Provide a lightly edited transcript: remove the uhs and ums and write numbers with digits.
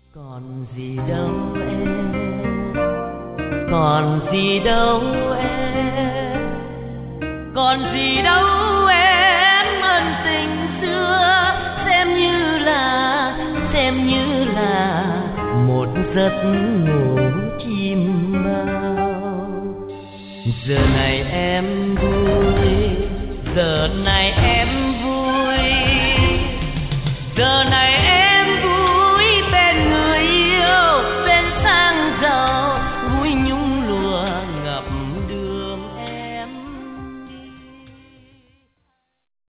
Còn gì đâu em, còn gì đâu em, còn gì đâu em, ân tình xưa xem như là một giấc ngủ chim bao. Giờ này em vui, giờ này